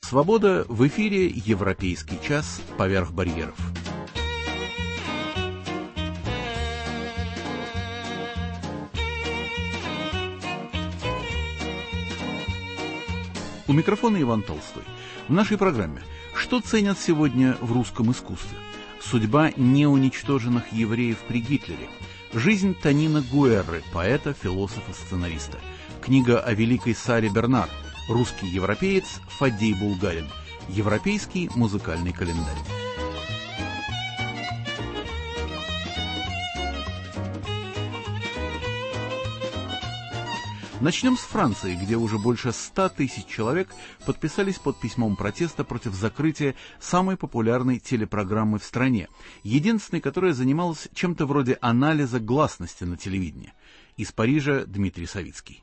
Свобода в эфире, Европейский час поверх барьеров. У микрофона Иван Толстой. В нашей программе «Что ценят сегодня в русском искусстве?» Судьба неуничтоженных евреев при Гитлере. Жизнь Тонина Гуэрры, поэта, философа, сценариста. Книга о великой Саре Бернар. Русский европеец Фаддей Булгарин. Европейский музыкальный календарь. Начнем с Франции, где уже больше 100 тысяч человек подписались под письмом протеста против закрытия самой популярной телепрограммы в стране, единственной, которая занималась чем-то вроде анализа гласности на телевидении. Из Парижа Дмитрий Савицкий.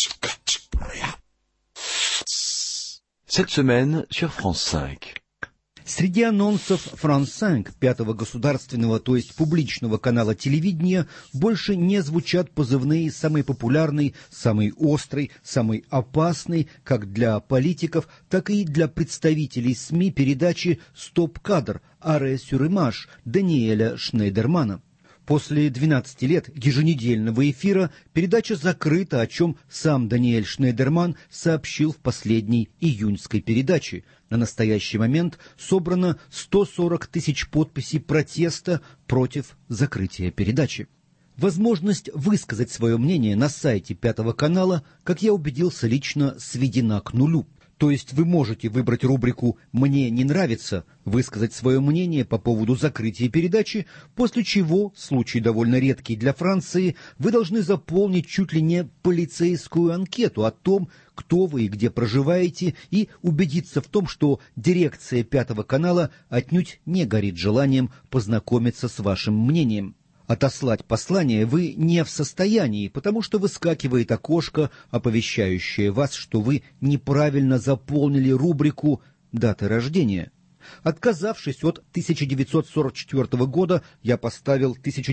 Cette semaine sur France 5. Среди анонсов France 5, пятого государственного, то есть публичного канала телевидения, больше не звучат позывные «самый популярный», «самый острый», «самый опасный», как для политиков, так и для представителей СМИ передачи «Стоп-кадр» «Arrêt sur image» Даниэля Шнейдермана. После 12 лет еженедельного эфира передача закрыта, о чем сам Даниэль Шнейдерман сообщил в последней июньской передаче. На настоящий момент собрано 140 тысяч подписей протеста против закрытия передачи. Возможность высказать свое мнение на сайте Пятого канала, как я убедился лично, сведена к нулю. То есть вы можете выбрать рубрику «Мне не нравится», высказать свое мнение по поводу закрытия передачи, после чего, случай довольно редкий для Франции, вы должны заполнить чуть ли не полицейскую анкету о том, кто вы и где проживаете, и убедиться в том, что дирекция Пятого канала отнюдь не горит желанием познакомиться с вашим мнением. Отослать послание вы не в состоянии, потому что выскакивает окошко, оповещающее вас, что вы неправильно заполнили рубрику «Даты рождения». Отказавшись от 1944 года, я поставил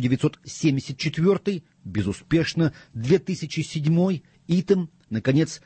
1974, безуспешно, 2007, итем, наконец,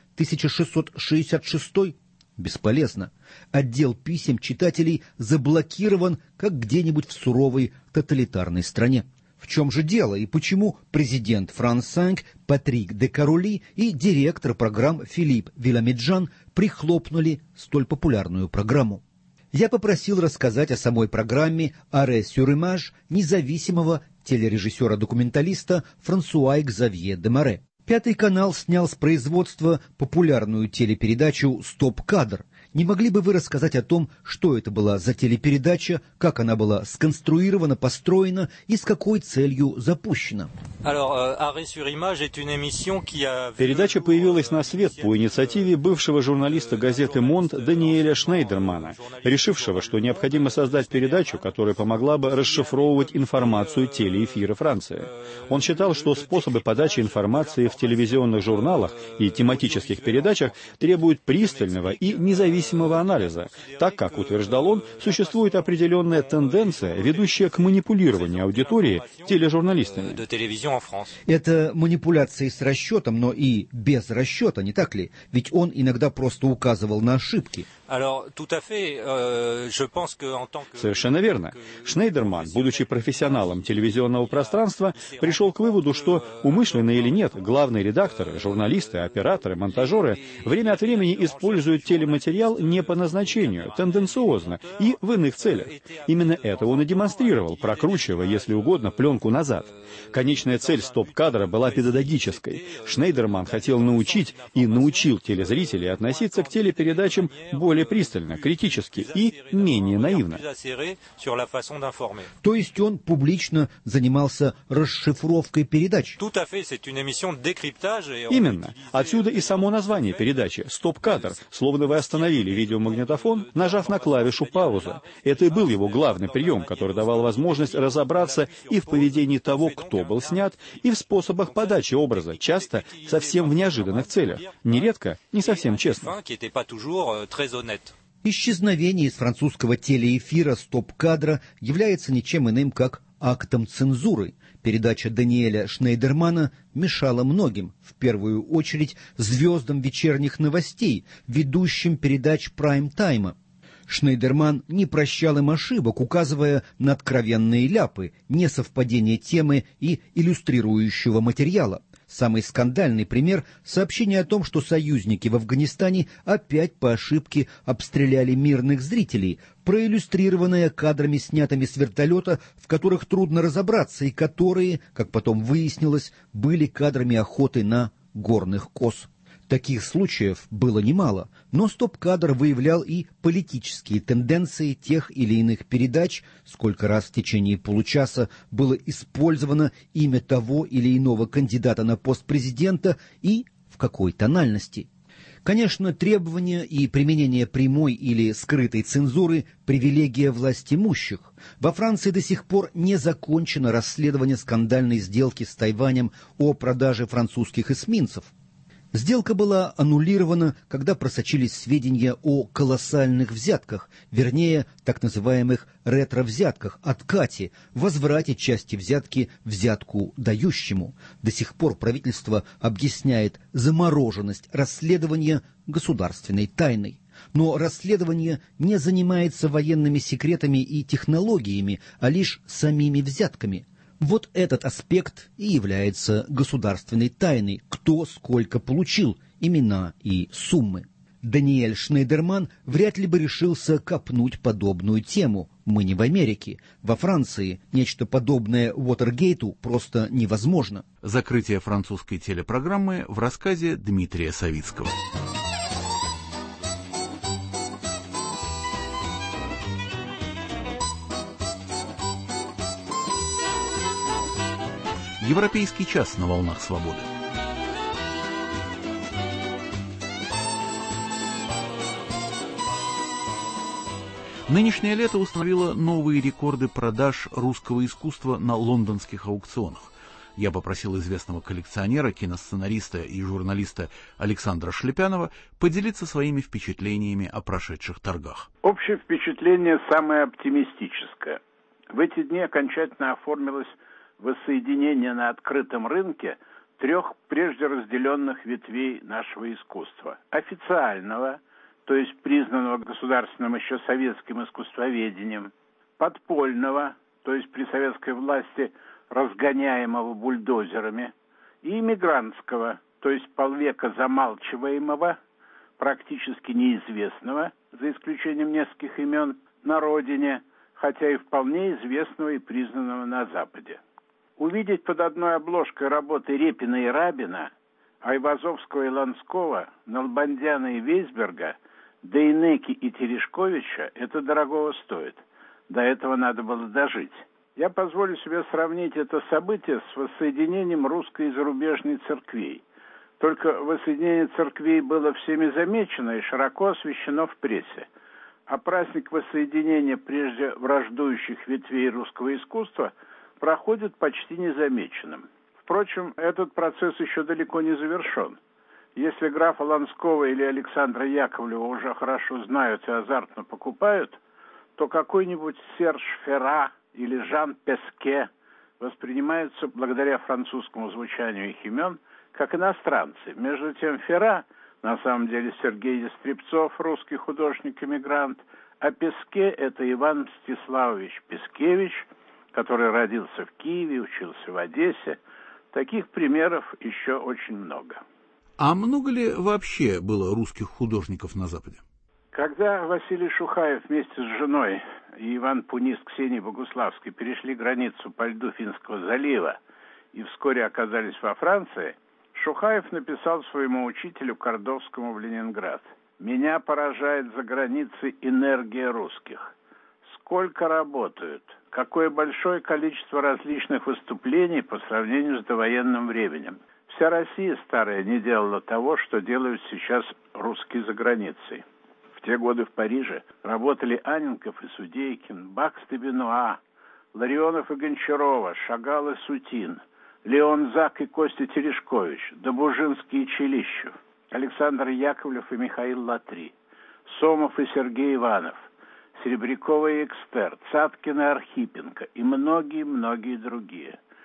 1666, бесполезно. Отдел писем читателей заблокирован, как где-нибудь в суровой тоталитарной стране. В чем же дело и почему президент France 5 Патрик де Кароли и директор программ Филипп Виламеджан прихлопнули столь популярную программу? Я попросил рассказать о самой программе «Arrêt sur image» независимого телережиссера-документалиста Франсуа Экзавье де Море. Пятый канал снял с производства популярную телепередачу «Стоп-кадр». Не могли бы вы рассказать о том, что это была за телепередача, как она была сконструирована, построена и с какой целью запущена? Передача появилась на свет по инициативе бывшего журналиста газеты «Монт» Даниэля Шнейдермана, решившего, что необходимо создать передачу, которая помогла бы расшифровывать информацию телеэфира Франции. Он считал, что способы подачи информации в телевизионных журналах и тематических передачах требуют пристального и независимого анализа, так как, утверждал он, существует определенная тенденция, ведущая к манипулированию аудитории тележурналистами. Это манипуляции с расчетом, но и без расчета, не так ли? Ведь он иногда просто указывал на ошибки. Совершенно верно. Шнейдерман, будучи профессионалом телевизионного пространства, пришел к выводу, что умышленно или нет, главные редакторы, журналисты, операторы, монтажеры время от времени используют телематериал не по назначению, тенденциозно и в иных целях. Именно это он и демонстрировал, прокручивая, если угодно, пленку назад. Конечная цель стоп-кадра была педагогической. Шнейдерман хотел научить и научил телезрителей относиться к телепередачам более пристально, критически и менее наивно. То есть он публично занимался расшифровкой передач? Именно. Отсюда и само название передачи «Стоп-кадр», словно вы остановили видеомагнитофон, нажав на клавишу «Пауза». Это и был его главный прием, который давал возможность разобраться и в поведении того, кто был снят, и в способах подачи образа, часто совсем в неожиданных целях, нередко не совсем честно. Исчезновение из французского телеэфира «Стоп-кадра» является ничем иным, как актом цензуры. Передача Даниэля Шнейдермана мешала многим, в первую очередь звездам вечерних новостей, ведущим передач прайм-тайма. Шнейдерман не прощал им ошибок, указывая на откровенные ляпы, несовпадение темы и иллюстрирующего материала. Самый скандальный пример — сообщение о том, что союзники в Афганистане опять по ошибке обстреляли мирных зрителей, проиллюстрированное кадрами, снятыми с вертолета, в которых трудно разобраться, и которые, как потом выяснилось, были кадрами охоты на горных коз. Таких случаев было немало, но стоп-кадр выявлял и политические тенденции тех или иных передач, сколько раз в течение получаса было использовано имя того или иного кандидата на пост президента и в какой тональности. Конечно, требования и применение прямой или скрытой цензуры – привилегия властимущих. Во Франции до сих пор не закончено расследование скандальной сделки с Тайванем о продаже французских эсминцев. Сделка была аннулирована, когда просочились сведения о колоссальных взятках, вернее, так называемых ретро-взятках, откате, возврате части взятки взятку дающему. До сих пор правительство объясняет замороженность расследования государственной тайной. Но расследование не занимается военными секретами и технологиями, а лишь самими взятками. Вот этот аспект и является государственной тайной, кто сколько получил, имена и суммы. Даниэль Шнейдерман вряд ли бы решился копнуть подобную тему. Мы не в Америке. Во Франции нечто подобное Уотергейту просто невозможно. Закрытие французской телепрограммы в рассказе Дмитрия Савицкого. Европейский час на волнах свободы. Нынешнее лето установило новые рекорды продаж русского искусства на лондонских аукционах. Я попросил известного коллекционера, киносценариста и журналиста Александра Шлепянова поделиться своими впечатлениями о прошедших торгах. Общее впечатление самое оптимистическое. В эти дни окончательно оформилось воссоединение на открытом рынке трех прежде разделенных ветвей нашего искусства. Официального, то есть признанного государственным еще советским искусствоведением, подпольного, то есть при советской власти разгоняемого бульдозерами, и иммигрантского, то есть полвека замалчиваемого, практически неизвестного, за исключением нескольких имен, на родине, хотя и вполне известного и признанного на Западе. Увидеть под одной обложкой работы Репина и Рабина, Айвазовского и Ланского, Налбандяна и Вейсберга, Дейнеки и Терешковича – это дорогого стоит. До этого надо было дожить. Я позволю себе сравнить это событие с воссоединением русской и зарубежной церквей. Только воссоединение церквей было всеми замечено и широко освещено в прессе. А праздник воссоединения прежде враждующих ветвей русского искусства проходит почти незамеченным. Впрочем, этот процесс еще далеко не завершен. Если графа Ланского или Александра Яковлева уже хорошо знают и азартно покупают, то какой-нибудь Серж Ферра или Жан Песке воспринимаются благодаря французскому звучанию их имен как иностранцы. Между тем Ферра, на самом деле Сергей Ястребцов, русский художник-эмигрант, а Песке – это Иван Мстиславович Пескевич, который родился в Киеве, учился в Одессе. Таких примеров еще очень много. А много ли вообще было русских художников на Западе? Когда Василий Шухаев вместе с женой и Иван Пунис Ксенией Богуславской перешли границу по льду Финского залива и вскоре оказались во Франции, Шухаев написал своему учителю Кордовскому в Ленинград: «Меня поражает за границей энергия русских. Сколько работают, какое большое количество различных выступлений по сравнению с довоенным временем. Вся Россия старая не делала того, что делают сейчас русские за границей. В те годы в Париже работали Анненков и Судейкин, Бакст и Бенуа, Ларионов и Гончарова, Шагал и Сутин, Леон Зак и Костя Терешкович, Добужинский и Челищев, Александр Яковлев и Михаил Латри, Сомов и Сергей Иванов, Серебрякова и Экстер, Цаткин и Архипенко и многие-многие другие.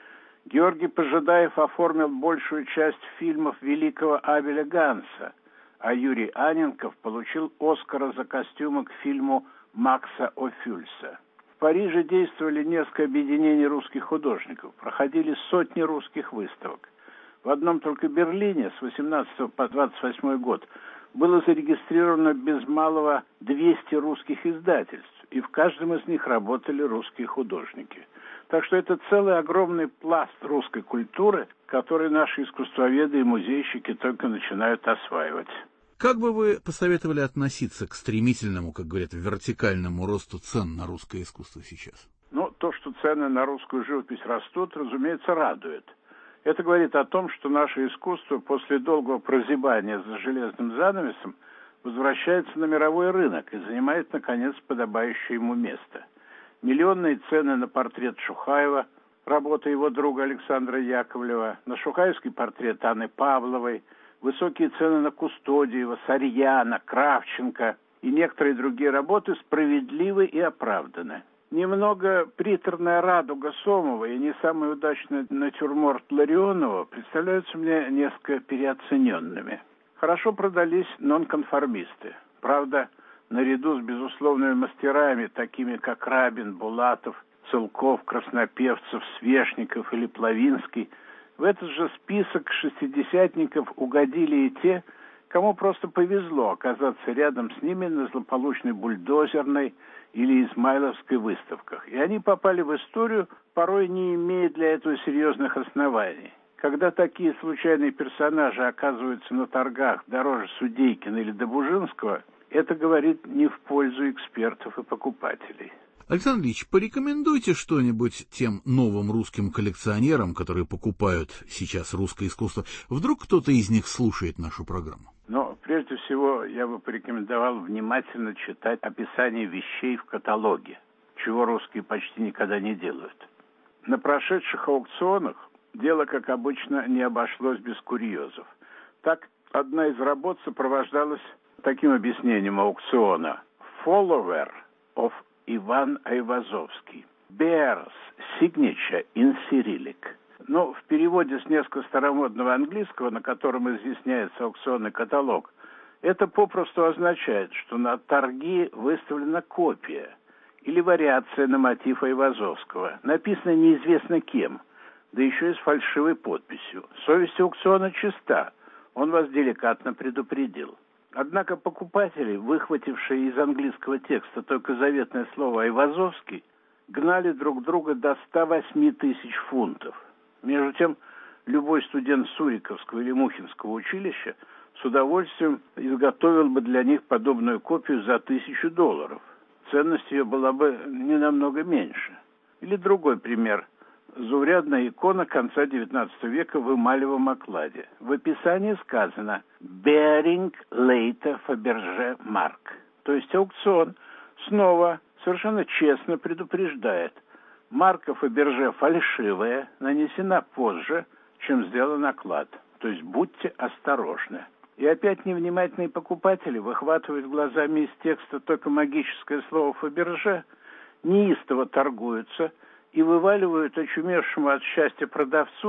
Георгий Пожидаев оформил большую часть фильмов великого Абеля Ганса, а Юрий Анненков получил Оскара за костюмы к фильму Макса Офюльса. В Париже действовали несколько объединений русских художников, проходили сотни русских выставок. В одном только Берлине с 18 по 28 год было зарегистрировано без малого 200 русских издательств, и в каждом из них работали русские художники. Так что это целый огромный пласт русской культуры, который наши искусствоведы и музейщики только начинают осваивать. Как бы вы посоветовали относиться к стремительному, как говорят, вертикальному росту цен на русское искусство сейчас? То, что цены на русскую живопись растут, разумеется, радует. Это говорит о том, что наше искусство после долгого прозябания за железным занавесом возвращается на мировой рынок и занимает, наконец, подобающее ему место. Миллионные цены на портрет Шухаева, работа его друга Александра Яковлева, на шухаевский портрет Анны Павловой, высокие цены на Кустодиева, Сарьяна, Кравченко и некоторые другие работы справедливы и оправданы. Немного приторная радуга Сомова и не самый удачный натюрморт Ларионова представляются мне несколько переоцененными. Хорошо продались нонконформисты. Правда, наряду с безусловными мастерами, такими как Рабин, Булатов, Целков, Краснопевцев, Свешников или Плавинский, в этот же список шестидесятников угодили и те, кому просто повезло оказаться рядом с ними на злополучной Бульдозерной или Измайловской выставках. И они попали в историю, порой не имея для этого серьезных оснований. Когда такие случайные персонажи оказываются на торгах дороже Судейкина или Добужинского, это говорит не в пользу экспертов и покупателей. Александр Ильич, порекомендуйте что-нибудь тем новым русским коллекционерам, которые покупают сейчас русское искусство. Вдруг кто-то из них слушает нашу программу? Прежде всего, я бы порекомендовал внимательно читать описание вещей в каталоге, чего русские почти никогда не делают. На прошедших аукционах дело, как обычно, не обошлось без курьезов. Так, одна из работ сопровождалась таким объяснением аукциона: «Follower of Иван Айвазовский. Bears signature in Cyrillic». В переводе с несколько старомодного английского, на котором изъясняется аукционный каталог, это попросту означает, что на торги выставлена копия или вариация на мотив Айвазовского, написанная неизвестно кем, да еще и с фальшивой подписью. Совесть аукциона чиста, он вас деликатно предупредил. Однако покупатели, выхватившие из английского текста только заветное слово «Айвазовский», гнали друг друга до 108 тысяч фунтов. Между тем, любой студент Суриковского или Мухинского училища с удовольствием изготовил бы для них подобную копию за $1000. Ценность ее была бы не намного меньше. Или другой пример. Заурядная икона конца XIX века в эмалевом окладе. В описании сказано «Bearing later Fabergé mark». То есть аукцион снова совершенно честно предупреждает: марка Фаберже фальшивая, нанесена позже, чем сделан оклад. То есть будьте осторожны. И опять невнимательные покупатели выхватывают глазами из текста только магическое слово Фаберже, неистово торгуются и вываливают очумевшему от счастья продавцу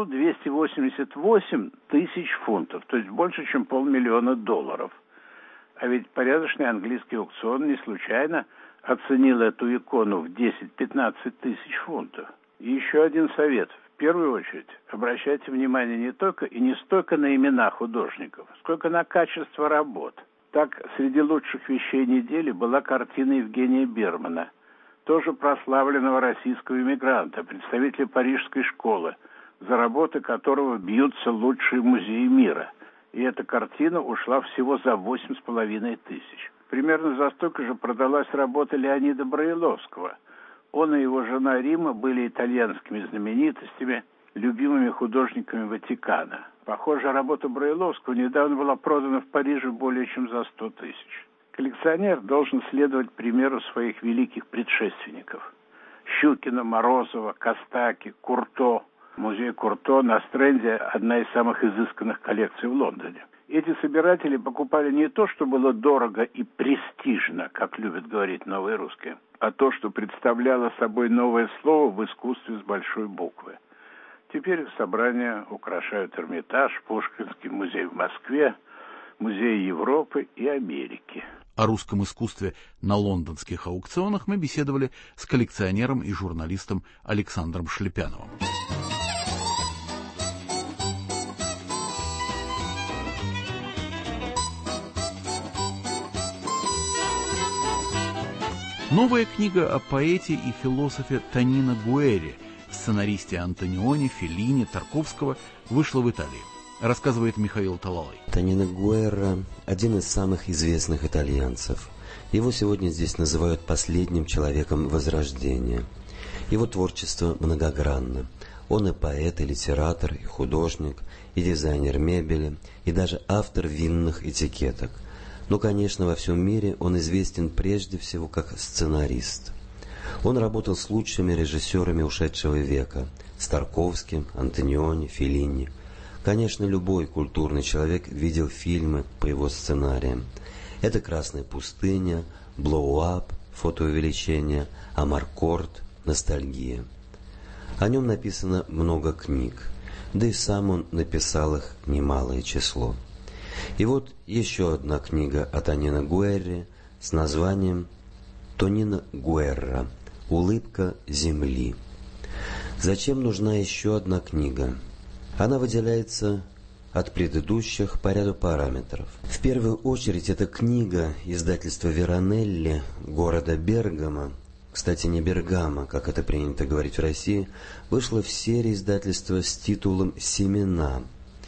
288 тысяч фунтов, то есть больше, чем $500 000. А ведь порядочный английский аукцион не случайно оценил эту икону в 10-15 тысяч фунтов. И еще один совет. В первую очередь, обращайте внимание не только и не столько на имена художников, сколько на качество работ. Так, среди лучших вещей недели была картина Евгения Бермана, тоже прославленного российского эмигранта, представителя парижской школы, за работы которого бьются лучшие музеи мира. И эта картина ушла всего за 8,5 тысяч. Примерно за столько же продалась работа Леонида Браиловского. Он и его жена Рима были итальянскими знаменитостями, любимыми художниками Ватикана. Похоже, работа Браиловского недавно была продана в Париже более чем за 100 тысяч. Коллекционер должен следовать примеру своих великих предшественников: Щукина, Морозова, Костаки, Курто. Музей Курто на Стрэнде – одна из самых изысканных коллекций в Лондоне. Эти собиратели покупали не то, что было дорого и престижно, как любят говорить новые русские, а то, что представляло собой новое слово в искусстве с большой буквы. Теперь собрания украшают Эрмитаж, Пушкинский музей в Москве, музеи Европы и Америки. О русском искусстве на лондонских аукционах мы беседовали с коллекционером и журналистом Александром Шлепяновым. Новая книга о поэте и философе Тонино Гуэрри, сценаристе Антониони, Феллини, Тарковского, вышла в Италии. Рассказывает Михаил Талалай. Тонино Гуэрра – один из самых известных итальянцев. Его сегодня здесь называют последним человеком Возрождения. Его творчество многогранно. Он и поэт, и литератор, и художник, и дизайнер мебели, и даже автор винных этикеток. Но, конечно, во всем мире он известен прежде всего как сценарист. Он работал с лучшими режиссерами ушедшего века – с Тарковским, Антониони, Феллини. Конечно, любой культурный человек видел фильмы по его сценариям. Это «Красная пустыня», «Блоу-ап», «Фотоувеличение», «Амаркорд», «Ностальгия». О нем написано много книг, да и сам он написал их немалое число. И вот еще одна книга о Тонино Гуэрри с названием «Тонино Гуэрра. Улыбка земли». Зачем нужна еще одна книга? Она выделяется от предыдущих по ряду параметров. В первую очередь, эта книга издательства Веронелли города Бергамо, кстати, не Бергамо, как это принято говорить в России, вышла в серии издательства с титулом «Семена».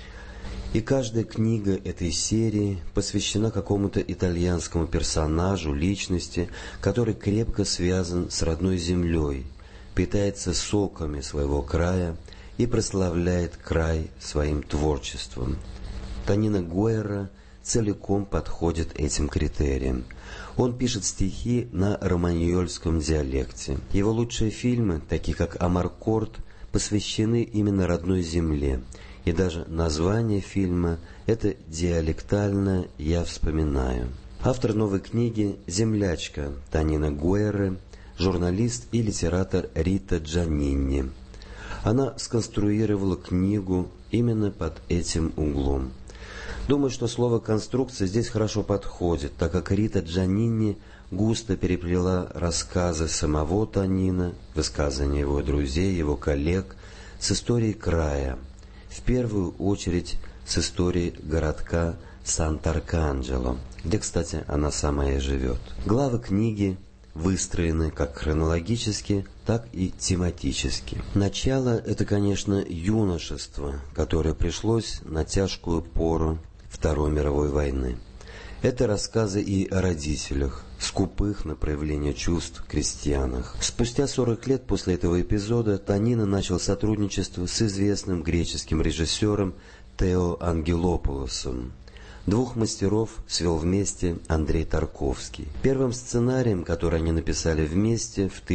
И каждая книга этой серии посвящена какому-то итальянскому персонажу, личности, который крепко связан с родной землей, питается соками своего края и прославляет край своим творчеством. Тонино Гуэрра целиком подходит этим критериям. Он пишет стихи на романьольском диалекте. Его лучшие фильмы, такие как «Амаркорд», посвящены именно родной земле. И даже название фильма – это диалектально «Я вспоминаю». Автор новой книги – землячка Тонино Гуэрры, журналист и литератор Рита Джаннини. Она сконструировала книгу именно под этим углом. Думаю, что слово «конструкция» здесь хорошо подходит, так как Рита Джаннини густо переплела рассказы самого Тонино, высказывания его друзей, его коллег, с историей края, в первую очередь с историей городка Сант'Арканджело, где, кстати, она сама и живет. Главы книги выстроены как хронологически, так и тематически. Начало – это, конечно, юношество, которое пришлось на тяжкую пору Второй мировой войны. Это рассказы и о родителях, скупых на проявление чувств крестьянах. Спустя 40 лет после этого эпизода Тонино начал сотрудничество с известным греческим режиссером Тео Ангелопулосом. Двух мастеров свел вместе Андрей Тарковский. Первым сценарием, который они написали вместе в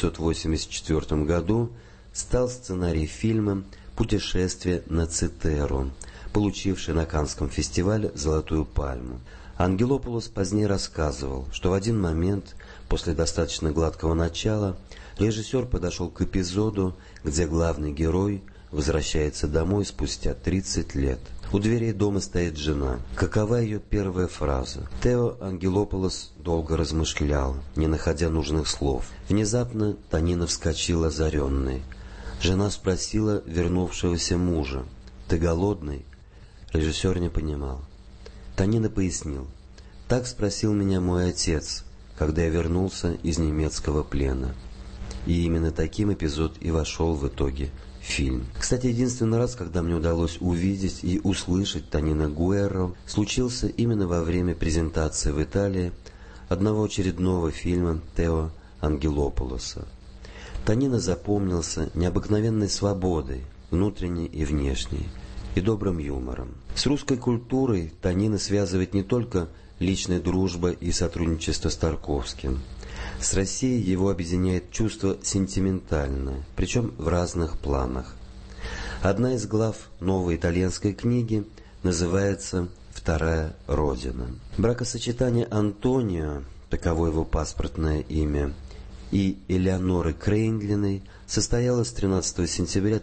1984 году, стал сценарий фильма «Путешествие на Цитеру», получивший на Каннском фестивале «Золотую пальму». Ангелопулос позднее рассказывал, что в один момент, после достаточно гладкого начала, режиссер подошел к эпизоду, где главный герой возвращается домой спустя 30 лет. У дверей дома стоит жена. Какова ее первая фраза? Тео Ангелопулос долго размышлял, не находя нужных слов. Внезапно Тонино вскочил озаренный. Жена спросила вернувшегося мужа: «Ты голодный?» Режиссер не понимал. Тонино пояснил: «Так спросил меня мой отец, когда я вернулся из немецкого плена». И именно таким эпизод и вошел в итоге в фильм. Кстати, единственный раз, когда мне удалось увидеть и услышать Тонино Гуэрру, случился именно во время презентации в Италии одного очередного фильма Тео Ангелопулоса. Тонино запомнился необыкновенной свободой, внутренней и внешней, и добрым юмором. С русской культурой Тонино связывает не только личная дружба и сотрудничество с Тарковским. С Россией его объединяет чувство сентиментальное, причем в разных планах. Одна из глав новой итальянской книги называется «Вторая Родина». Бракосочетание Антонио, таково его паспортное имя, и Элеоноры Крейндлиной состоялась 13 сентября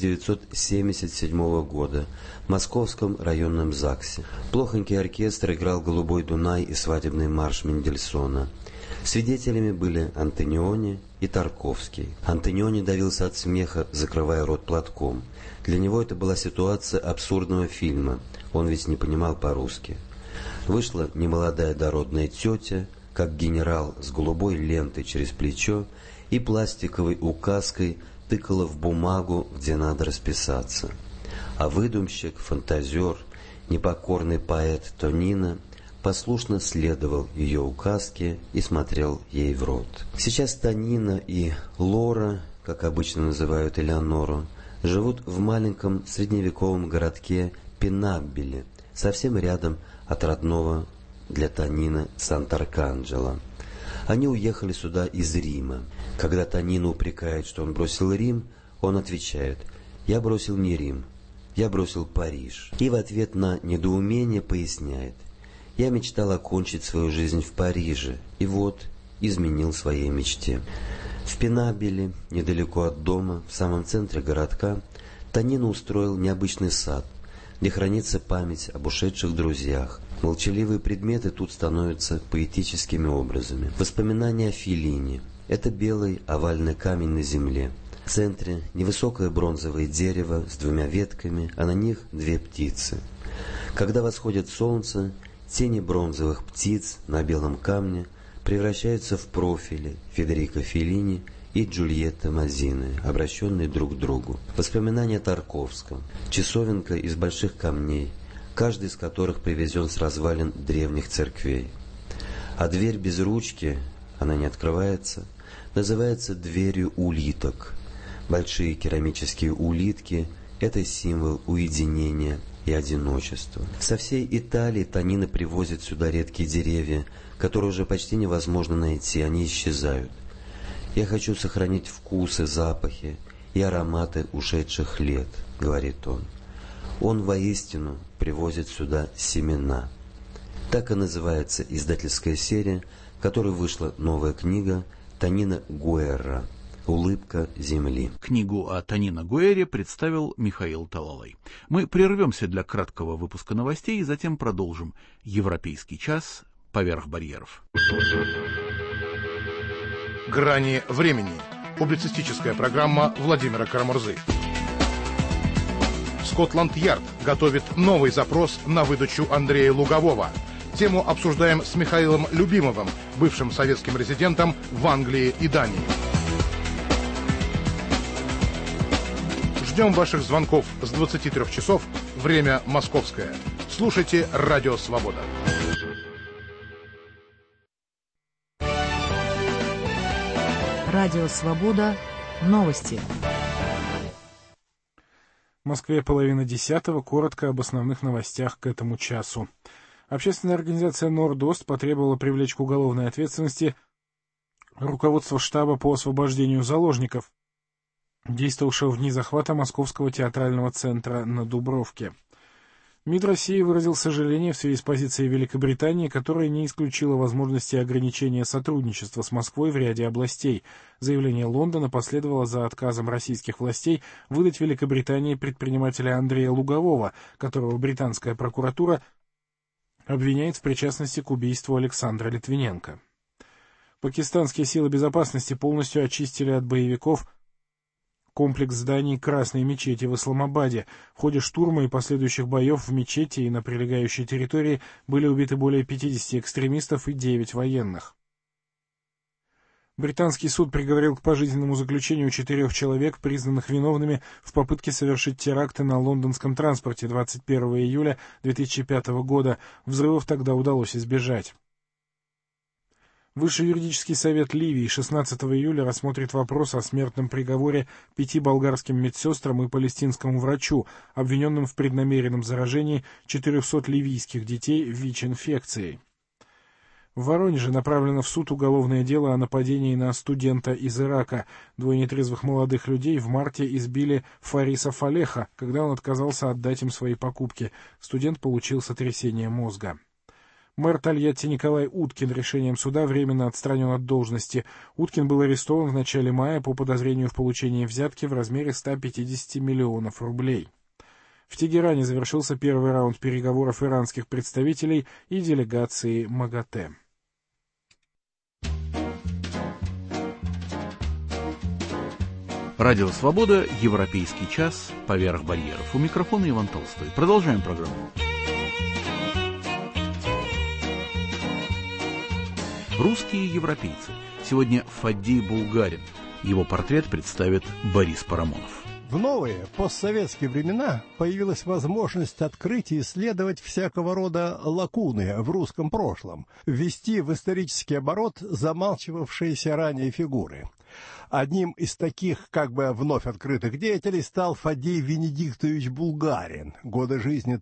1977 года в Московском районном ЗАГСе. Плохонький оркестр играл «Голубой Дунай» и свадебный марш Мендельсона. Свидетелями были Антониони и Тарковский. Антониони давился от смеха, закрывая рот платком. Для него это была ситуация абсурдного фильма, он ведь не понимал по-русски. Вышла немолодая дородная тетя, как генерал с голубой лентой через плечо и пластиковой указкой тыкала в бумагу, где надо расписаться. А выдумщик, фантазер, непокорный поэт Тонино послушно следовал ее указке и смотрел ей в рот. Сейчас Тонино и Лора, как обычно называют Элеонору, живут в маленьком средневековом городке Пинаббеле, совсем рядом от родного для Тонино Сант'Арканджело. Они уехали сюда из Рима. Когда Тонино упрекает, что он бросил Рим, он отвечает: «Я бросил не Рим, я бросил Париж». И в ответ на недоумение поясняет: «Я мечтал окончить свою жизнь в Париже, и вот изменил своей мечте». В Пинаббеле, недалеко от дома, в самом центре городка, Тонино устроил необычный сад, где хранится память об ушедших друзьях. Молчаливые предметы тут становятся поэтическими образами. Воспоминания о Феллини — это белый овальный камень на земле. В центре невысокое бронзовое дерево с двумя ветками, а на них две птицы. Когда восходит солнце, тени бронзовых птиц на белом камне превращаются в профили Федерико Феллини и Джульетты Мазины, обращенные друг к другу. Воспоминания о Тарковском, часовенка из больших камней, каждый из которых привезен с развалин древних церквей. А дверь без ручки, она не открывается, называется дверью улиток. Большие керамические улитки — это символ уединения и одиночества. Со всей Италии Тонино привозит сюда редкие деревья, которые уже почти невозможно найти, они исчезают. «Я хочу сохранить вкусы, запахи и ароматы ушедших лет», — говорит он. Он воистину привозит сюда семена. Так и называется издательская серия, в которой вышла новая книга Тонино Гуэрра «Улыбка земли». Книгу о Тонино Гуэрре представил Михаил Талалай. Мы прервемся для краткого выпуска новостей и затем продолжим. Европейский час поверх барьеров. «Грани времени». Публицистическая программа Владимира Карамурзы. Скотланд-Ярд готовит новый запрос на выдачу Андрея Лугового. Тему обсуждаем с Михаилом Любимовым, бывшим советским резидентом в Англии и Дании. Ждем ваших звонков с 23 часов, время московское. Слушайте «Радио Свобода». Радио Свобода. Новости. В Москве 9:30. Коротко об основных новостях к этому часу. Общественная организация «Нордост» потребовала привлечь к уголовной ответственности руководство штаба по освобождению заложников, действовавшего в дни захвата Московского театрального центра на Дубровке. МИД России выразил сожаление в связи с позицией Великобритании, которая не исключила возможности ограничения сотрудничества с Москвой в ряде областей. Заявление Лондона последовало за отказом российских властей выдать Великобритании предпринимателя Андрея Лугового, которого британская прокуратура обвиняет в причастности к убийству Александра Литвиненко. Пакистанские силы безопасности полностью очистили от боевиков комплекс зданий Красной мечети в Исламабаде. В ходе штурма и последующих боев в мечети и на прилегающей территории были убиты более 50 экстремистов и 9 военных. Британский суд приговорил к пожизненному заключению 4 человек, признанных виновными в попытке совершить теракты на лондонском транспорте 21 июля 2005 года. Взрывов тогда удалось избежать. Высший юридический совет Ливии 16 июля рассмотрит вопрос о смертном приговоре 5 болгарским медсестрам и палестинскому врачу, обвиненным в преднамеренном заражении 400 ливийских детей ВИЧ-инфекцией. В Воронеже направлено в суд уголовное дело о нападении на студента из Ирака. 2 нетрезвых молодых людей в марте избили Фариса Фалеха, когда он отказался отдать им свои покупки. Студент получил сотрясение мозга. Мэр Тольятти Николай Уткин решением суда временно отстранен от должности. Уткин был арестован в начале мая по подозрению в получении взятки в размере 150 миллионов рублей. В Тегеране завершился первый раунд переговоров иранских представителей и делегации МАГАТЭ. Радио «Свобода», Европейский час, поверх барьеров. У микрофона Иван Толстой. Продолжаем программу. Русские европейцы. Сегодня Фаддей Булгарин. Его портрет представит Борис Парамонов. В новые постсоветские времена появилась возможность открыть и исследовать всякого рода лакуны в русском прошлом, ввести в исторический оборот замалчивавшиеся ранее фигуры. Одним из таких как бы вновь открытых деятелей стал Фаддей Венедиктович Булгарин, годы жизни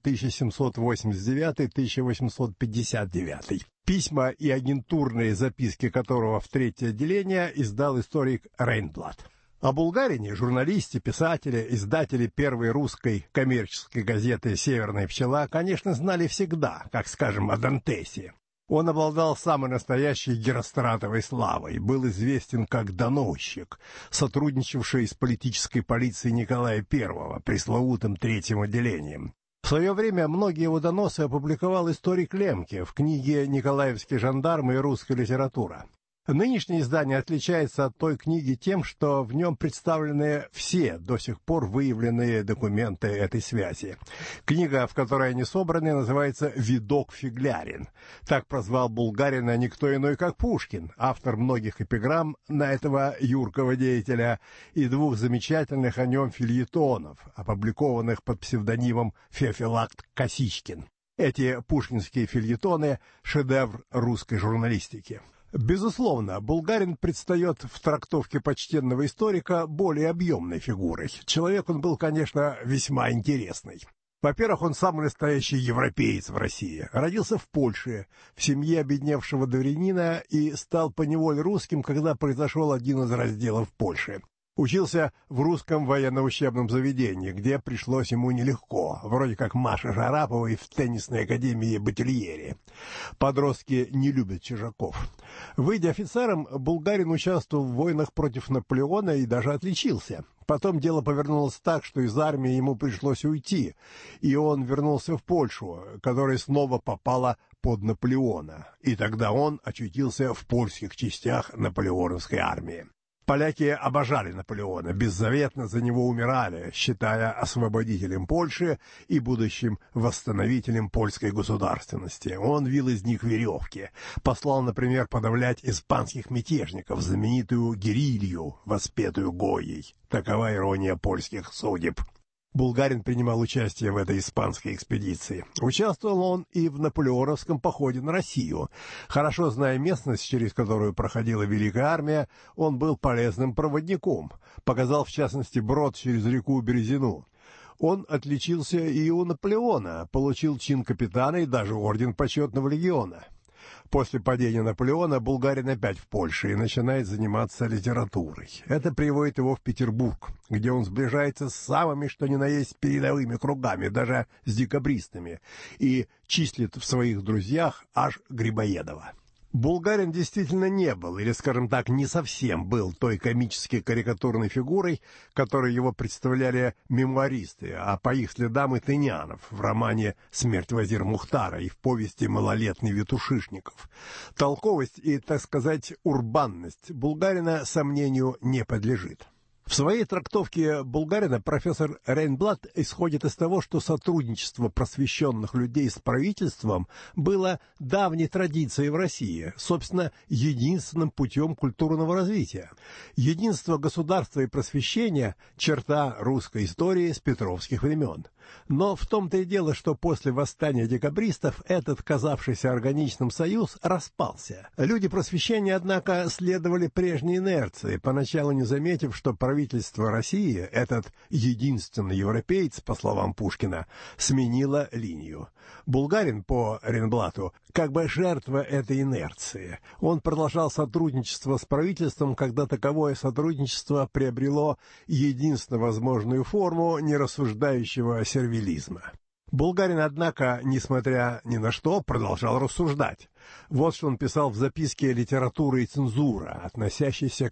1789-1859. Письма и агентурные записки которого в третье отделение издал историк Рейнблат. О Булгарине журналисте, писателе, издателе первой русской коммерческой газеты «Северная пчела», конечно, знали всегда, как, скажем, о Дантесе. Он обладал самой настоящей геростратовой славой, был известен как доносчик, сотрудничавший с политической полицией Николая I, пресловутым третьим отделением. В свое время многие его доносы опубликовал историк Лемке в книге «Николаевские жандармы и русская литература». Нынешнее издание отличается от той книги тем, что в нем представлены все до сих пор выявленные документы этой связи. Книга, в которой они собраны, называется «Видок Фиглярин». Так прозвал Булгарина никто иной, как Пушкин, автор многих эпиграмм на этого юркого деятеля и двух замечательных о нем фельетонов, опубликованных под псевдонимом Феофилакт Косичкин. Эти пушкинские фельетоны – шедевр русской журналистики. Безусловно, Булгарин предстает в трактовке почтенного историка более объемной фигурой. Человек он был, конечно, весьма интересный. Во-первых, он самый настоящий европеец в России. Родился в Польше, в семье обедневшего дворянина и стал поневоле русским, когда произошел один из разделов Польши. Учился в русском военно-учебном заведении, где пришлось ему нелегко, вроде как Маше Шараповой в теннисной академии Батильери. Подростки не любят чужаков. Выйдя офицером, Булгарин участвовал в войнах против Наполеона и даже отличился. Потом дело повернулось так, что из армии ему пришлось уйти, и он вернулся в Польшу, которая снова попала под Наполеона, и тогда он очутился в польских частях наполеоновской армии. Поляки обожали Наполеона, беззаветно за него умирали, считая освободителем Польши и будущим восстановителем польской государственности. Он вил из них веревки, послал, например, подавлять испанских мятежников, знаменитую герилью, воспетую Гойей. Такова ирония польских судеб. Булгарин принимал участие в этой испанской экспедиции. Участвовал он и в наполеоновском походе на Россию. Хорошо зная местность, через которую проходила Великая Армия, он был полезным проводником. Показал, в частности, брод через реку Березину. Он отличился и у Наполеона, получил чин капитана и даже орден почетного легиона. После падения Наполеона Булгарин опять в Польше и начинает заниматься литературой. Это приводит его в Петербург, где он сближается с самыми, что ни на есть, передовыми кругами, даже с декабристами, и числит в своих друзьях аж Грибоедова. Булгарин действительно не был, или, скажем так, не совсем был той комически карикатурной фигурой, которой его представляли мемуаристы, а по их следам и Тынянов в романе «Смерть Вазир Мухтара» и в повести «Малолетний Ветушишников». Толковость и, так сказать, урбанность Булгарина сомнению не подлежит. В своей трактовке Булгарина профессор Рейнблат исходит из того, что сотрудничество просвещенных людей с правительством было давней традицией в России, собственно, единственным путем культурного развития. Единство государства и просвещения – черта русской истории с петровских времен. Но в том-то и дело, что после восстания декабристов этот казавшийся органичным союз распался. Люди просвещения, однако, следовали прежней инерции, поначалу не заметив, что правительство России, этот единственный европеец, по словам Пушкина, сменило линию. Булгарин, по Рейнблату, как бы жертва этой инерции. Он продолжал сотрудничество с правительством, когда таковое сотрудничество приобрело единственно возможную форму нерассуждающего сервилизма. Булгарин, однако, несмотря ни на что, продолжал рассуждать. Вот что он писал в записке «Литература и цензура», относящейся к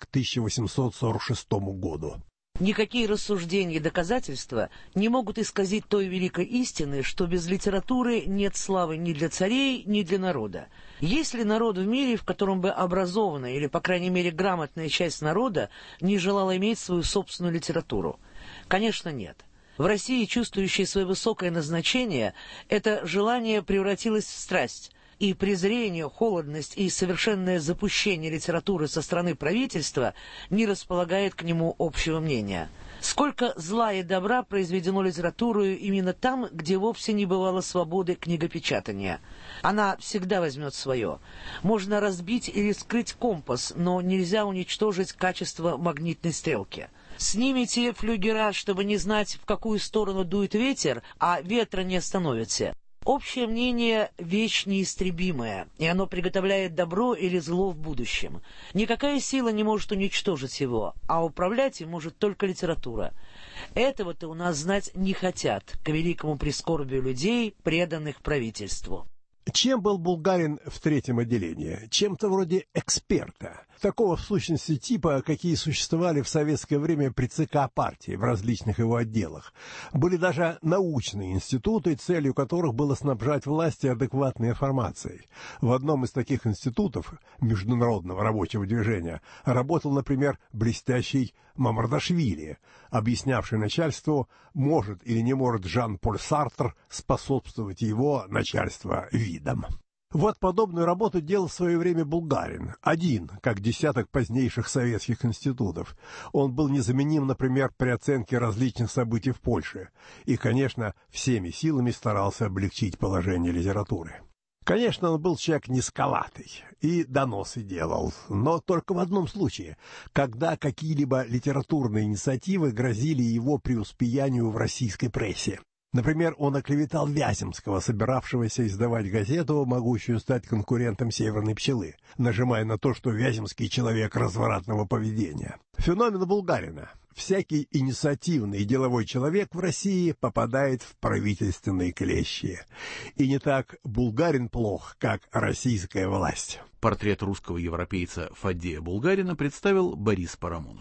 1846 году. Никакие рассуждения и доказательства не могут исказить той великой истины, что без литературы нет славы ни для царей, ни для народа. Есть ли народ в мире, в котором бы образованная или, по крайней мере, грамотная часть народа не желала иметь свою собственную литературу? Конечно, нет. В России, чувствующей свое высокое назначение, это желание превратилось в страсть, и презрение, холодность и совершенное запущение литературы со стороны правительства не располагает к нему общего мнения. Сколько зла и добра произведено литературою именно там, где вовсе не бывало свободы книгопечатания. Она всегда возьмет свое. Можно разбить или скрыть компас, но нельзя уничтожить качество магнитной стрелки. Снимите флюгера, чтобы не знать, в какую сторону дует ветер, а ветра не остановите. Общее мнение – вещь неистребимая, и оно приготовляет добро или зло в будущем. Никакая сила не может уничтожить его, а управлять им может только литература. Этого-то у нас знать не хотят, к великому прискорбию людей, преданных правительству. Чем был Булгарин в третьем отделении? Чем-то вроде эксперта. Такого, в сущности, типа, какие существовали в советское время при ЦК партии в различных его отделах. Были даже научные институты, целью которых было снабжать власти адекватной информацией. В одном из таких институтов международного рабочего движения работал, например, блестящий Мамардашвили, объяснявший начальству, может или не может Жан-Поль Сартр способствовать его начальство видам. Вот подобную работу делал в свое время Булгарин, один, как десяток позднейших советских институтов. Он был незаменим, например, при оценке различных событий в Польше и, конечно, всеми силами старался облегчить положение литературы. Конечно, он был человек низковатый и доносы делал, но только в одном случае, когда какие-либо литературные инициативы грозили его преуспеянию в российской прессе. Например, он оклеветал Вяземского, собиравшегося издавать газету, могущую стать конкурентом «Северной пчелы», нажимая на то, что Вяземский человек развратного поведения. Феномен Булгарина. Всякий инициативный и деловой человек в России попадает в правительственные клещи. И не так Булгарин плох, как российская власть. Портрет русского европейца Фаддея Булгарина представил Борис Парамонов.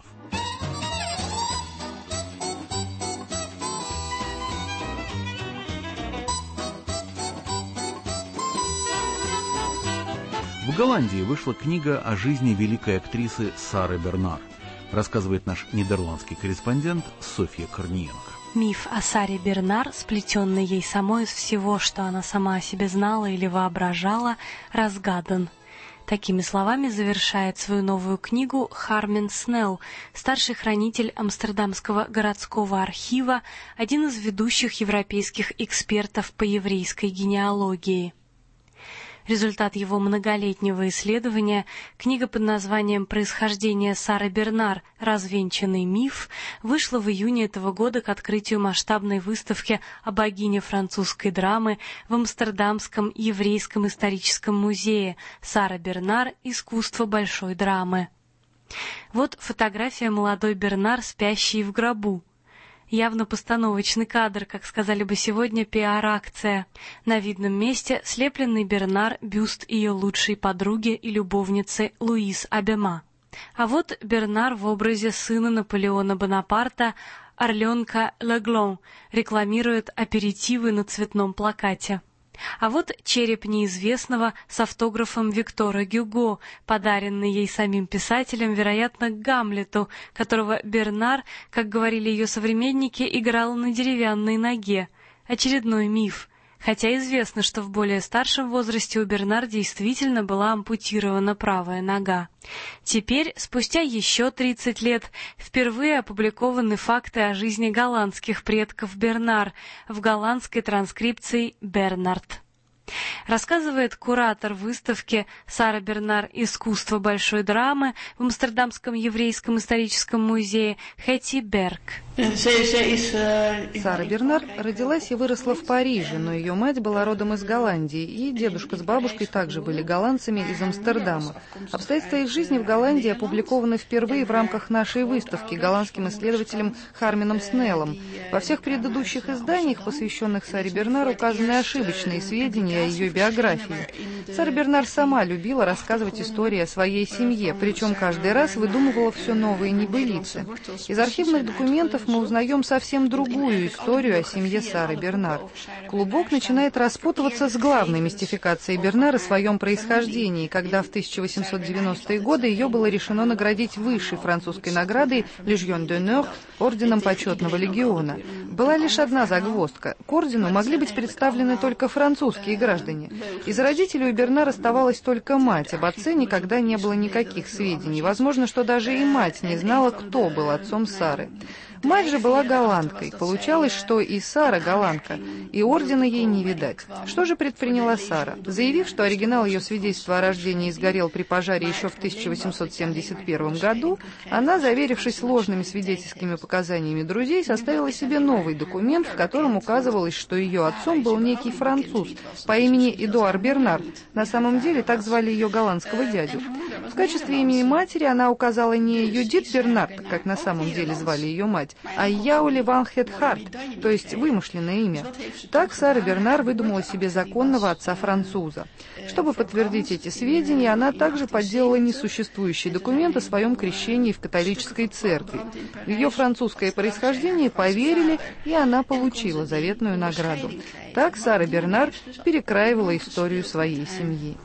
В Голландии вышла книга о жизни великой актрисы Сары Бернар, рассказывает наш нидерландский корреспондент Софья Корниенко. Миф о Саре Бернар, сплетенный ей самой из всего, что она сама о себе знала или воображала, разгадан. Такими словами завершает свою новую книгу Хармен Снелл, старший хранитель Амстердамского городского архива, один из ведущих европейских экспертов по еврейской генеалогии. Результат его многолетнего исследования, книга под названием «Происхождение Сары Бернар. Развенчанный миф», вышла в июне этого года к открытию масштабной выставки о богине французской драмы в Амстердамском еврейском историческом музее «Сара Бернар. Искусство большой драмы». Вот фотография молодой Бернар, спящей в гробу. Явно постановочный кадр, как сказали бы сегодня, пиар-акция. На видном месте слепленный Бернар бюст ее лучшей подруги и любовницы Луиз Абема. А вот Бернар в образе сына Наполеона Бонапарта, орленка Леглон, рекламирует аперитивы на цветном плакате. А вот череп неизвестного с автографом Виктора Гюго, подаренный ей самим писателем, вероятно, к Гамлету, которого Бернар, как говорили ее современники, играла на деревянной ноге. Очередной миф. Хотя известно, что в более старшем возрасте у Бернар действительно была ампутирована правая нога. Теперь, спустя еще 30 лет, впервые опубликованы факты о жизни голландских предков Бернар в голландской транскрипции «Бернард». Рассказывает куратор выставки Сара Бернар «Искусство большой драмы» в Амстердамском еврейском историческом музее Хэти Берг. Сара Бернар родилась и выросла в Париже, но ее мать была родом из Голландии, и дедушка с бабушкой также были голландцами из Амстердама. Обстоятельства их жизни в Голландии опубликованы впервые в рамках нашей выставки голландским исследователем Харменом Снеллом. Во всех предыдущих изданиях, посвященных Саре Бернар, указаны ошибочные сведения о ее биографии. Сара Бернар сама любила рассказывать истории о своей семье, причем каждый раз выдумывала все новые небылицы. Из архивных документов мы узнаем совсем другую историю о семье Сары Бернар. Клубок начинает распутываться с главной мистификацией Бернар о своем происхождении, когда в 1890-е годы ее было решено наградить высшей французской наградой Légion d'honneur, орденом почетного легиона. Была лишь одна загвоздка. К ордену могли быть представлены только французские граждане. Из родителей у Бернар оставалась только мать. Об отце никогда не было никаких сведений. Возможно, что даже и мать не знала, кто был отцом Сары. Мать же была голландкой. Получалось, что и Сара голландка, и ордена ей не видать. Что же предприняла Сара? Заявив, что оригинал ее свидетельства о рождении сгорел при пожаре еще в 1871 году, она, заверившись ложными свидетельскими показаниями друзей, составила себе новый документ, в котором указывалось, что ее отцом был некий француз по имени Эдуар Бернар. На самом деле так звали ее голландского дядю. В качестве имени матери она указала не Юдит Бернар, как на самом деле звали ее мать, а Яули Ван Хетхарт, то есть вымышленное имя. Так Сара Бернар выдумала себе законного отца-француза. Чтобы подтвердить эти сведения, она также подделала несуществующий документ о своем крещении в католической церкви. В ее французское происхождение поверили, и она получила заветную награду. Так Сара Бернар перекраивала историю своей семьи.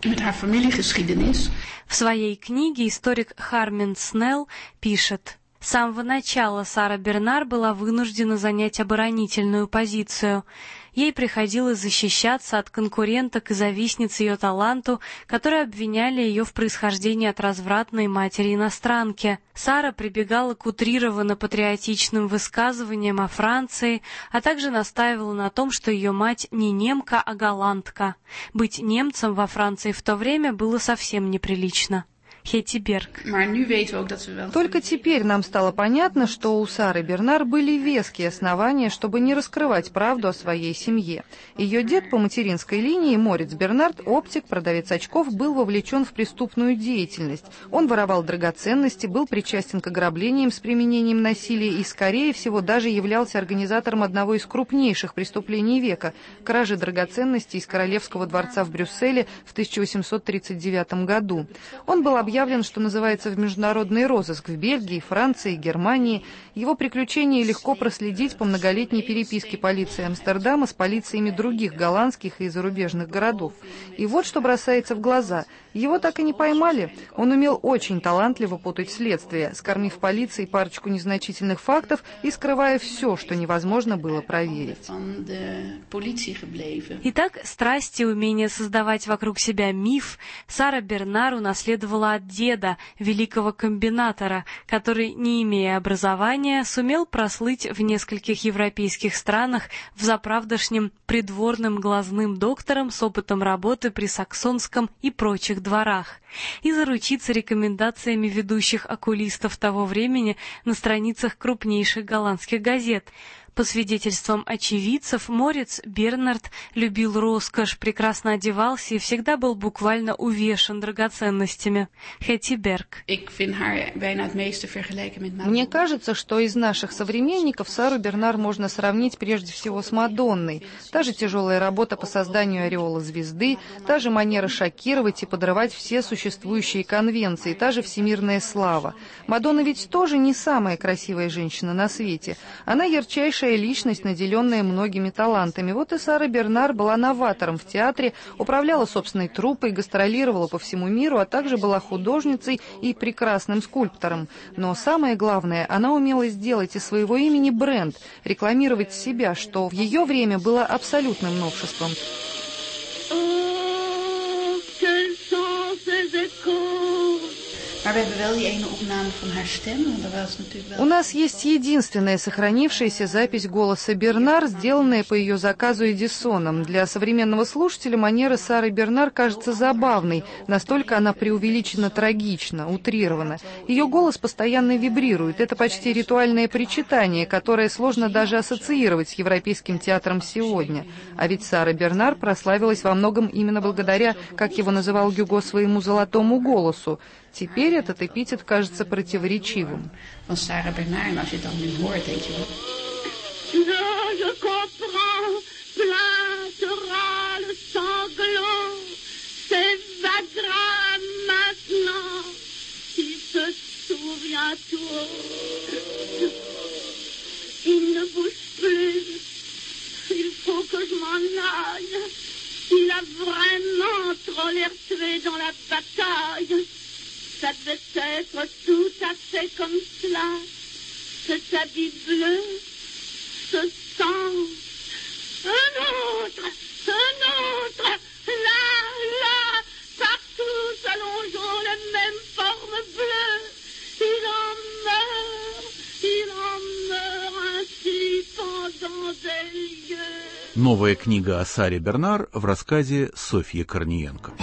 В своей книге историк Хармен Снелл пишет: «С самого начала Сара Бернар была вынуждена занять оборонительную позицию. Ей приходилось защищаться от конкуренток и завистниц ее таланту, которые обвиняли ее в происхождении от развратной матери-иностранки. Сара прибегала к утрированно-патриотичным высказываниям о Франции, а также настаивала на том, что ее мать не немка, а голландка. Быть немцем во Франции в то время было совсем неприлично». Хэти Берг. Только теперь нам стало понятно, что у Сары Бернар были веские основания, чтобы не раскрывать правду о своей семье. Ее дед по материнской линии, Мориц Бернард, оптик, продавец очков, был вовлечен в преступную деятельность. Он воровал драгоценности, был причастен к ограблениям с применением насилия и, скорее всего, даже являлся организатором одного из крупнейших преступлений века – кражи драгоценностей из Королевского дворца в Брюсселе в 1839 году. Он был объявлен, что называется, в международный розыск в Бельгии, Франции, Германии. Его приключения легко проследить по многолетней переписке полиции Амстердама с полициями других голландских и зарубежных городов. И вот что бросается в глаза. Его так и не поймали. Он умел очень талантливо путать следствие, скормив полиции парочку незначительных фактов и скрывая все, что невозможно было проверить. Итак, страсть и умение создавать вокруг себя миф Сара Бернар унаследовала от деда, великого комбинатора, который, не имея образования, сумел прослыть в нескольких европейских странах взаправдошним придворным глазным доктором с опытом работы при саксонском и прочих дворах, и заручиться рекомендациями ведущих оккулистов того времени на страницах крупнейших голландских газет. По свидетельствам очевидцев, Мориц Бернард любил роскошь, прекрасно одевался и всегда был буквально увешан драгоценностями. Хэти Берг. Мне кажется, что из наших современников Сару Бернар можно сравнить прежде всего с Мадонной. Та же тяжелая работа по созданию ореола звезды, та же манера шокировать и подрывать все существующие конвенции, та же всемирная слава. Мадонна ведь тоже не самая красивая женщина на свете. Она ярчайшая личность, наделенная многими талантами. Вот и Сара Бернар была новатором в театре, управляла собственной труппой, гастролировала по всему миру, а также была художницей и прекрасным скульптором. Но самое главное, она умела сделать из своего имени бренд, рекламировать себя, что в ее время было абсолютным новшеством. У нас есть единственная сохранившаяся запись голоса Бернар, сделанная по ее заказу Эдисоном. Для современного слушателя манера Сары Бернар кажется забавной, настолько она преувеличенно трагична, утрирована. Ее голос постоянно вибрирует. Это почти ритуальное причитание, которое сложно даже ассоциировать с европейским театром сегодня. А ведь Сара Бернар прославилась во многом именно благодаря, как его называл Гюго, своему золотому голосу. Теперь этот эпитет кажется противоречивым. Il a vraiment trop l'air tué dans la bataille. Ça devait être tout à fait comme cela. Cet habit bleu, ce sang. Un autre, là, partout s'allongeant les mêmes formes bleues. Il en meurt ainsi pendant des lieues. Новая книга о Саре Бернар в рассказе Софьи Корниенко.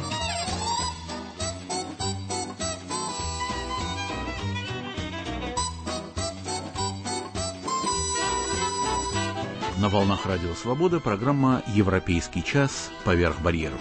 На волнах Радио Свобода программа «Европейский час. Поверх барьеров».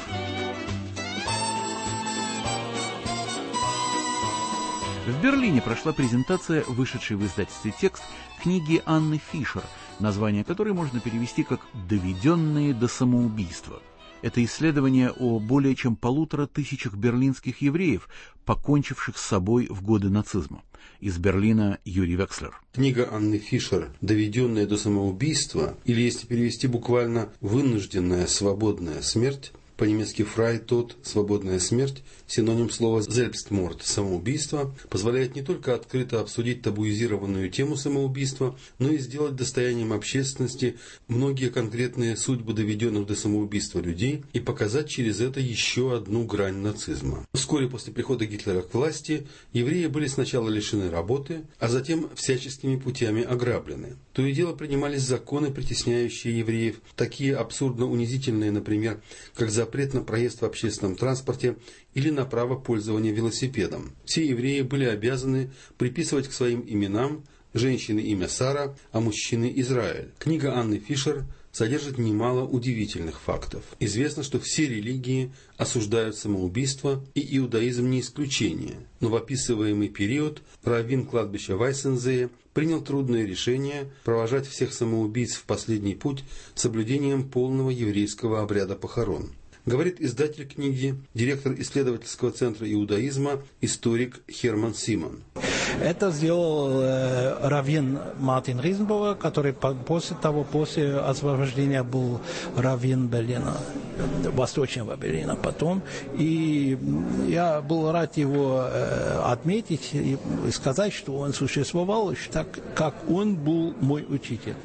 В Берлине прошла презентация, вышедшей в издательстве «Текст», книги Анны Фишер, название которой можно перевести как «Доведенные до самоубийства». Это исследование о более чем 1500 берлинских евреев, покончивших с собой в годы нацизма. Из Берлина Юрий Векслер. Книга Анны Фишер «Доведенная до самоубийства», или, если перевести буквально, «Вынужденная свободная смерть», по-немецки «Freitod» – «свободная смерть», синоним слова «Selbstmord» – «самоубийство», позволяет не только открыто обсудить табуизированную тему самоубийства, но и сделать достоянием общественности многие конкретные судьбы доведенных до самоубийства людей и показать через это еще одну грань нацизма. Вскоре после прихода Гитлера к власти евреи были сначала лишены работы, а затем всяческими путями ограблены. То и дело принимались законы, притесняющие евреев, такие абсурдно унизительные, например, как запрет на проезд в общественном транспорте или на право пользования велосипедом. Все евреи были обязаны приписывать к своим именам женщины имя Сара, а мужчины Израиль. Книга Анны Фишер содержит немало удивительных фактов. Известно, что все религии осуждают самоубийство, и иудаизм не исключение. Но в описываемый период раввин кладбища Вайсензее принял трудное решение провожать всех самоубийц в последний путь с соблюдением полного еврейского обряда похорон. Говорит издатель книги, директор исследовательского центра иудаизма, историк Херман Симон. Это сделал раввин Мартин Ризенбауэр, который после освобождения был раввин Берлина, Восточного Берлина потом. И я был рад его отметить и сказать, что он существовал, так как он был мой учитель.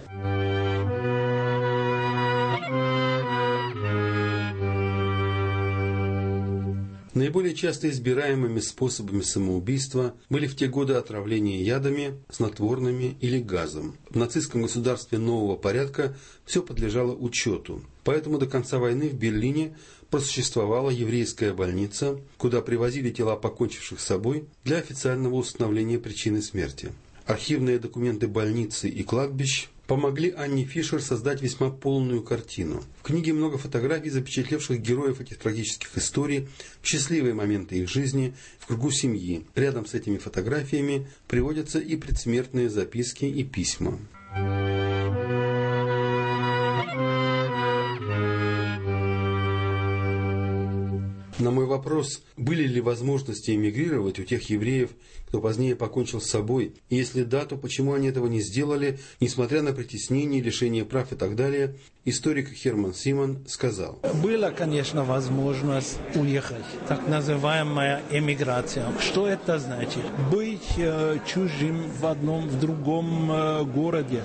Наиболее часто избираемыми способами самоубийства были в те годы отравление ядами, снотворными или газом. В нацистском государстве нового порядка все подлежало учету. Поэтому до конца войны в Берлине просуществовала еврейская больница, куда привозили тела покончивших с собой для официального установления причины смерти. Архивные документы больницы и кладбищ помогли Анне Фишер создать весьма полную картину. В книге много фотографий, запечатлевших героев этих трагических историй в счастливые моменты их жизни, в кругу семьи. Рядом с этими фотографиями приводятся и предсмертные записки и письма. На мой вопрос, были ли возможности эмигрировать у тех евреев, кто позднее покончил с собой, и если да, то почему они этого не сделали, несмотря на притеснение, лишение прав и так далее, историк Херман Симон сказал. Была, конечно, возможность уехать, так называемая эмиграция. Что это значит? Быть чужим в другом городе.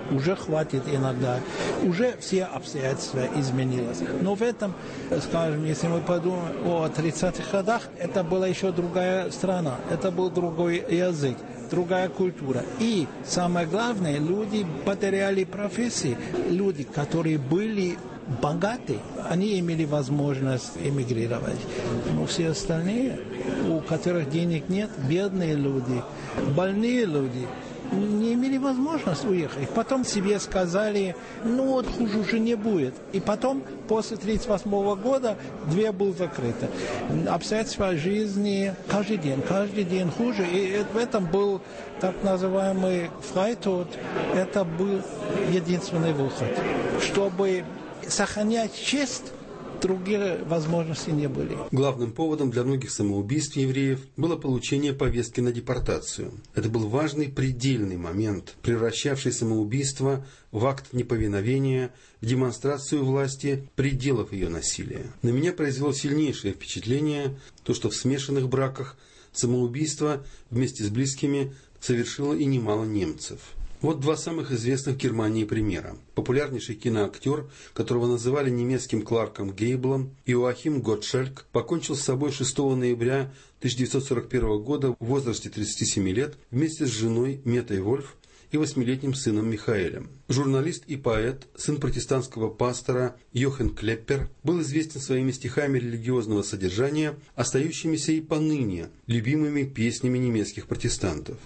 уже хватит иногда, уже все обстоятельства изменились. Но в этом, скажем, если мы подумаем о 30-х годах, это была еще другая страна, это был другой язык, другая культура. И самое главное, люди потеряли профессии, люди, которые были богаты, они имели возможность эмигрировать. Но все остальные, у которых денег нет, бедные люди, больные люди, не имели возможности уехать. Потом себе сказали, ну вот хуже уже не будет. И потом, после 1938 года, дверь была закрыта. Обстоятельства жизни каждый день хуже. И в этом был так называемый фрайтод. Это был единственный выход. Чтобы сохранять честь, другие возможности не были. Главным поводом для многих самоубийств евреев было получение повестки на депортацию. Это был важный предельный момент, превращавший самоубийство в акт неповиновения, в демонстрацию власти пределов ее насилия. На меня произвело сильнейшее впечатление то, что в смешанных браках самоубийство вместе с близкими совершило и немало немцев. Вот два самых известных в Германии примера. Популярнейший киноактер, которого называли немецким Кларком Гейблом, Иоахим Готшальк, покончил с собой 6 ноября 1941 года в возрасте 37 лет вместе с женой Метой Вольф и 8-летним сыном Михаэлем. Журналист и поэт, сын протестантского пастора Йохен Клеппер, был известен своими стихами религиозного содержания, остающимися и поныне любимыми песнями немецких протестантов.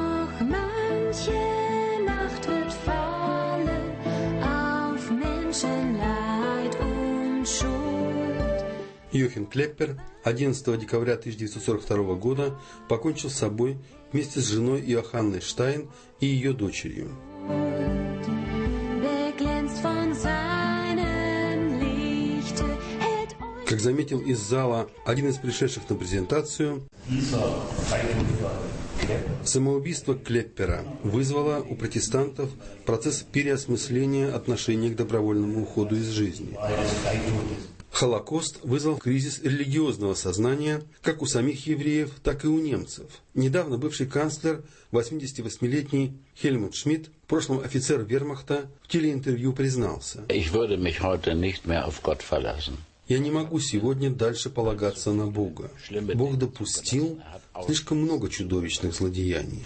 Йохен Клеппер 11 декабря 1942 года покончил с собой вместе с женой Иоханной Штайн и ее дочерью. Как заметил из зала один из пришедших на презентацию, самоубийство Клеппера вызвало у протестантов процесс переосмысления отношения к добровольному уходу из жизни. Холокост вызвал кризис религиозного сознания как у самих евреев, так и у немцев. Недавно бывший канцлер, 88-летний Хельмут Шмидт, в прошлом офицер вермахта, в телеинтервью признался: «Я не могу сегодня дальше полагаться на Бога. Бог допустил слишком много чудовищных злодеяний.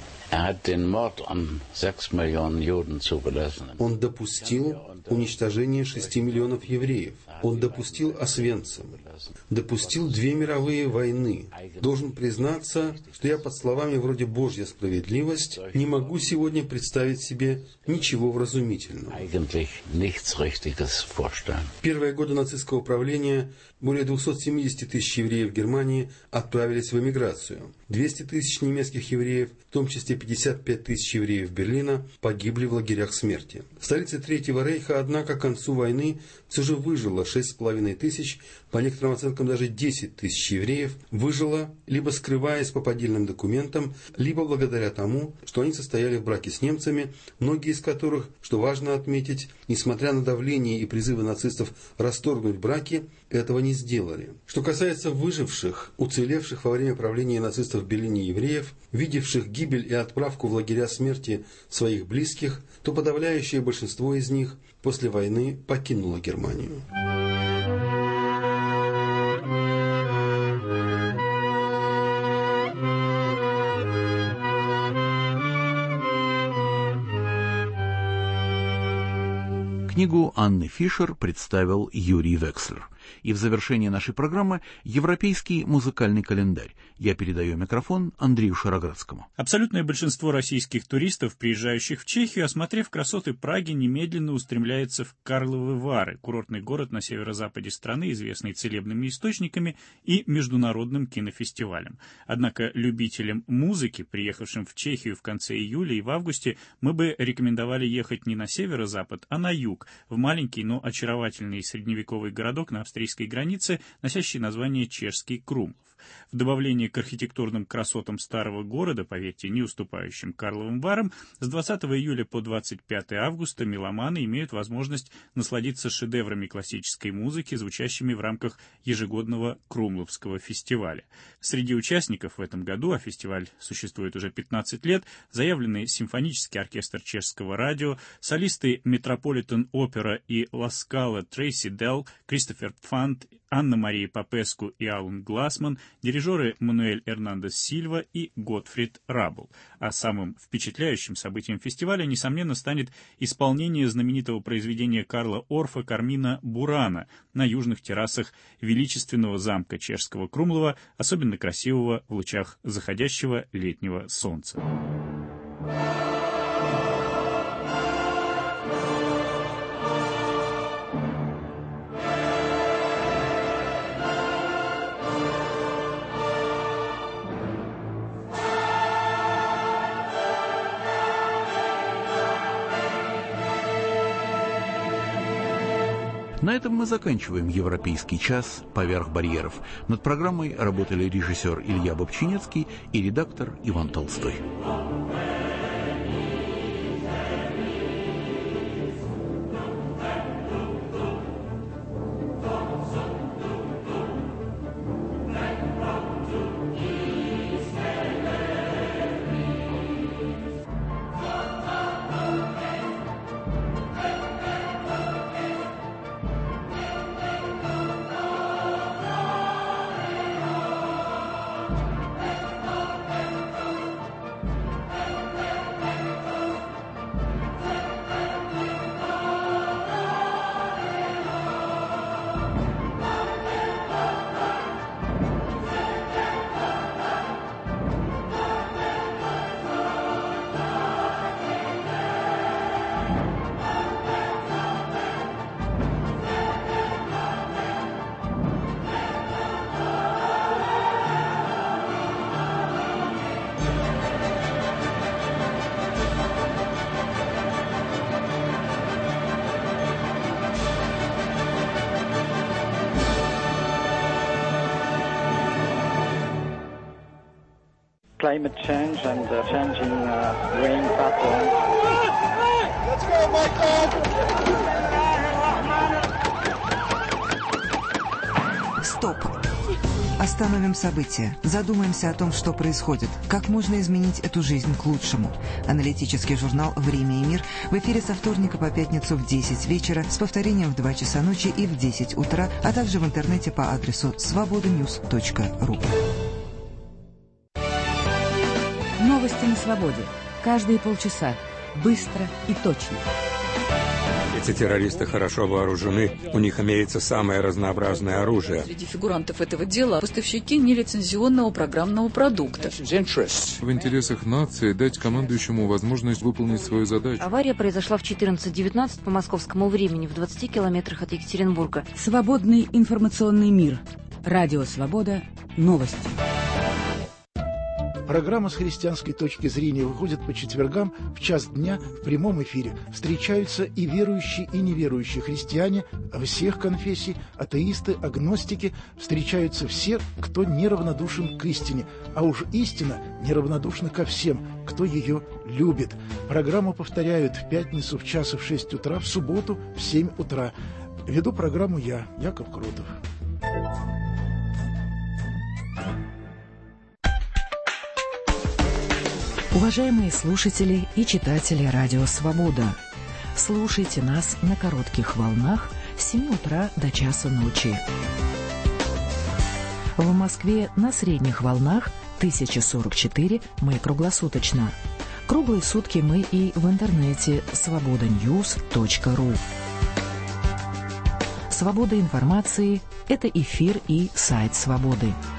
Он допустил уничтожение 6 миллионов евреев. Он допустил Освенцим. Допустил 2 мировые войны. Должен признаться, что я под словами вроде «Божья справедливость» не могу сегодня представить себе ничего вразумительного». В первые годы нацистского правления более 270 тысяч евреев в Германии отправились в эмиграцию. 200 тысяч немецких евреев, в том числе 55 тысяч евреев Берлина, погибли в лагерях смерти. В столице Третьего Рейха, однако, к концу войны все же выжило 6,5 тысяч, по некоторым оценкам даже 10 тысяч евреев, выжило, либо скрываясь по поддельным документам, либо благодаря тому, что они состояли в браке с немцами, многие из которых, что важно отметить, несмотря на давление и призывы нацистов расторгнуть браки, этого не сделали. Что касается выживших, уцелевших во время правления нацистов в Берлине евреев, видевших гибель и отправку в лагеря смерти своих близких, то подавляющее большинство из них после войны покинуло Германию. Книгу Анны Фишер представил Юрий Векслер. И в завершении нашей программы европейский музыкальный календарь. Я передаю микрофон Андрею Шароградскому. Абсолютное большинство российских туристов, приезжающих в Чехию, осмотрев красоты Праги, немедленно устремляется в Карловы Вары, курортный город на северо-западе страны, известный целебными источниками и международным кинофестивалем. Однако любителям музыки, приехавшим в Чехию в конце июля и в августе, мы бы рекомендовали ехать не на северо-запад, а на юг, в маленький, но очаровательный средневековый городок на австрийской границе, носящий название Чешский Крумлов. В добавлении к архитектурным красотам старого города, поверьте, не уступающим Карловым Варам, с 20 июля по 25 августа меломаны имеют возможность насладиться шедеврами классической музыки, звучащими в рамках ежегодного Крумловского фестиваля. Среди участников в этом году, а фестиваль существует уже 15 лет, заявлены симфонический оркестр чешского радио, солисты Метрополитен Опера и Ла Скала Трейси Делл, Кристофер Пфанд, Анна-Мария Попеску и Алан Глассман, дирижеры Мануэль Эрнандес Сильва и Готфрид Рабл. А самым впечатляющим событием фестиваля, несомненно, станет исполнение знаменитого произведения Карла Орфа «Кармина Бурана» на южных террасах величественного замка чешского Крумлова, особенно красивого в лучах заходящего летнего солнца. На этом мы заканчиваем «Европейский час. Поверх барьеров». Над программой работали режиссер Илья Бобчинецкий и редактор Иван Толстой. Climate change and changing rain patterns. Let's go, Michael! Стоп! Остановим события. Задумаемся о том, что происходит. Как можно изменить эту жизнь к лучшему. Аналитический журнал «Время и мир» в эфире со вторника по пятницу в 10 вечера, с повторением в 2 часа ночи и в 10 утра, а также в интернете по адресу svobodanews.ru. Новости на свободе. Каждые полчаса. Быстро и точно. Эти террористы хорошо вооружены, у них имеется самое разнообразное оружие. Среди фигурантов этого дела поставщики нелицензионного программного продукта. В интересах нации дать командующему возможность выполнить свою задачу. Авария произошла в 14:19 по московскому времени в 20 километрах от Екатеринбурга. Свободный информационный мир. Радио «Свобода». Новости. Программа с христианской точки зрения выходит по четвергам в час дня в прямом эфире. Встречаются и верующие, и неверующие христиане всех конфессий, атеисты, агностики. Встречаются все, кто неравнодушен к истине. А уж истина неравнодушна ко всем, кто ее любит. Программу повторяют в пятницу в час и в 6 утра, в субботу в 7 утра. Веду программу я, Яков Крутов. Уважаемые слушатели и читатели Радио «Свобода», слушайте нас на коротких волнах с 7 утра до часа ночи. В Москве на средних волнах 1044 мы круглосуточно. Круглые сутки мы и в интернете svobodanews.ru. Свобода информации – это эфир и сайт «Свободы».